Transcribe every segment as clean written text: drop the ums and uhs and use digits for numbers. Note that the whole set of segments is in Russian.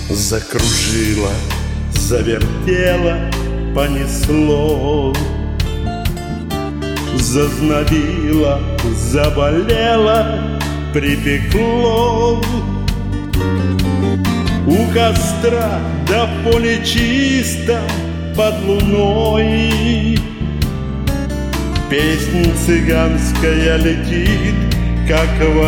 Закружило, завертело, понесло, зазнобило, заболело, припекло. У костра да в поле чисто под луной песнь цыганская летит, как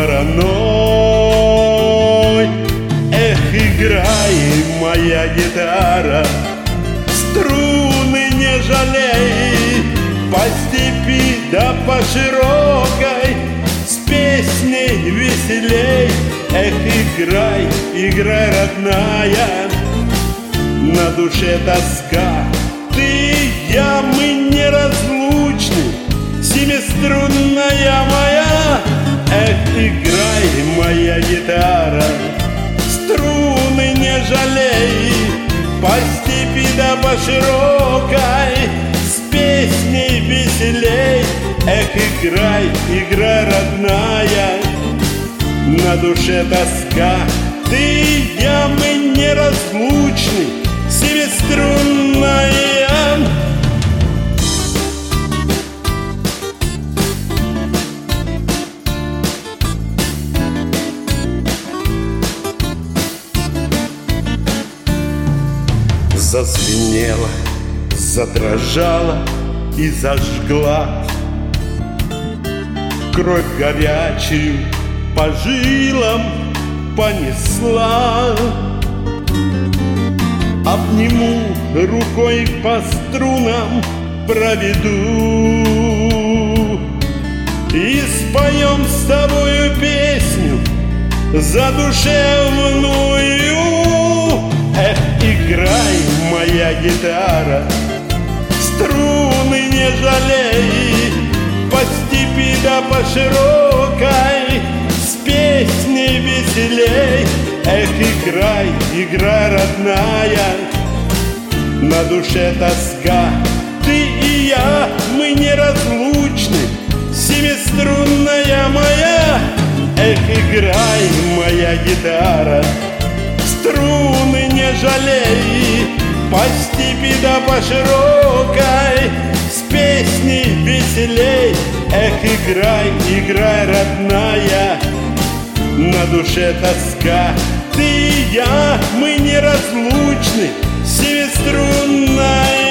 вороной. Эх, играй, моя гитара, струны не жалей, по степи да по широкой, с песней веселей. Эх, играй, играй, родная, на душе тоска. Ты и я, мы неразлучны, семиструнная моя. Эх, играй, моя гитара, струны не жалей, по степи да по широкой, с песней веселей. Эх, играй, играй, родная, на душе тоска. Ты и я, мы неразлучны, семиструнная. Зазвенела, задрожала и зажгла, кровь горячую по жилам понесла. Обниму, рукой по струнам проведу и споем с тобою песню задушевную. Эх, играй, моя гитара, струны не жалей, по степи да по широкой, с песней веселей. Эх, играй, играй, родная, на душе тоска. Ты и я, мы неразлучны, семиструнная моя. Эх, играй, моя гитара, струны не жалей, по степи да по широкой, с песней веселей. Эх, играй, играй, родная, на душе тоска. Ты и я, мы неразлучны, семиструнная.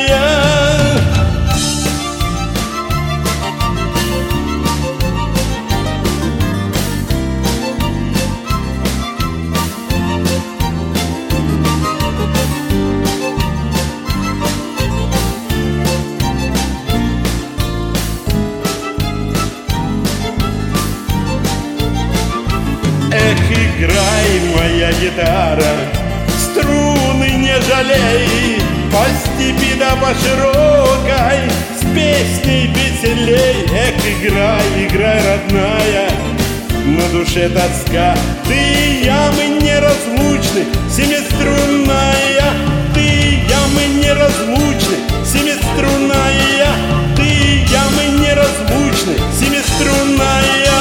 Эх, играй, моя гитара, струны не жалей, по степи да по широкой, с песней веселей. Эх, играй, играй, родная, на душе тоска. Ты и я, мы неразлучны, семиструнная. Ты и я, мы неразлучны, семиструнная. Ты и я, мы неразлучны, семиструнная.